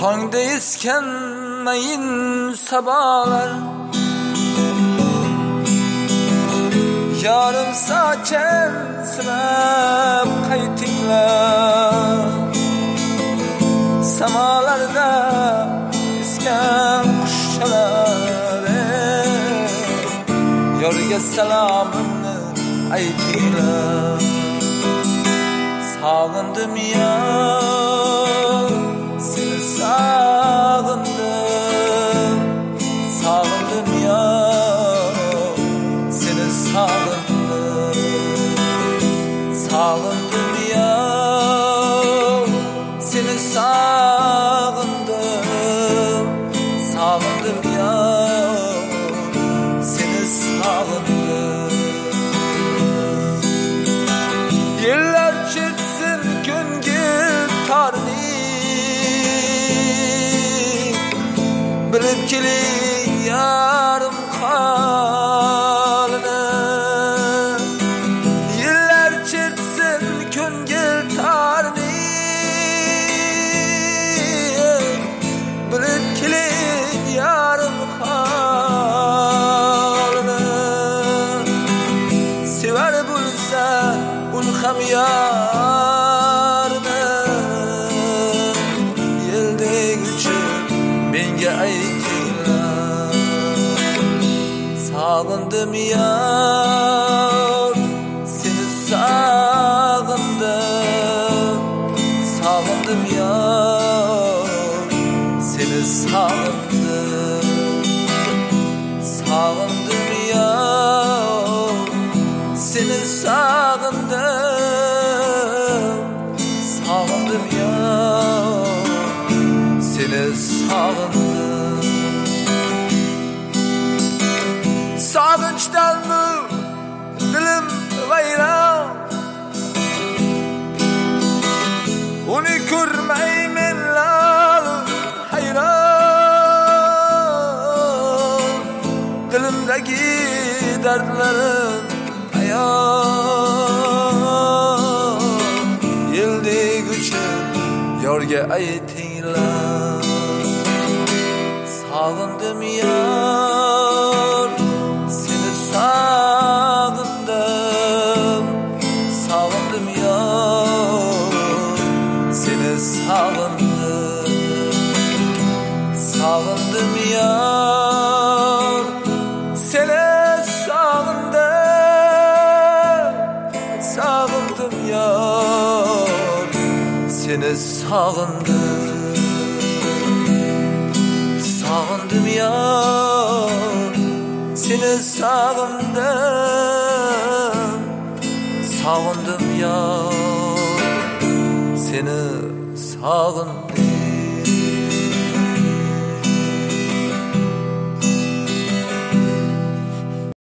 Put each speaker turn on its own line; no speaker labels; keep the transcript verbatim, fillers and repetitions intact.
tongda eskanmayin sabolar, yorim sochar silab qaytinglar. Samolarda esgan qushchalar, yorga salomimni aytinglar. Sog'indim yor, seni sog'indim. Sog'indim yor, seni sog'indim. Sog'indim yor, seni sog'indim. Sog'indim yor, seni sog'indim. Yillar ketsin ko'ngil torning, bilib keling yarim holini. Yillar ketsin ko'ngil torning, bilib keling yarim holini. Sevar bo'lsa ul ham yorni, yeldek uchib menga aytinglar. Sog'indim yor, seni sog'indim. Sog'indim yor, seni sog'indim. Sog'indim yor, seni sog'indim. Sog'indim yor, seni sog'indim. Sog'inchdanmi dilim vayron, uni ko'rmay men lol hayron. Dilimdagi dardlarim ayon, yeldek uchib yorga aytinglar. Sog'indim yor, seni sog'indim. Sog'indim yor, seni sog'indim. Sog'indim yor, seni sog'indim. Sog'indim yor, seni sog'indim. Sog'indim yor, seni sog'indim. Sog'indim yor, seni sog'indim.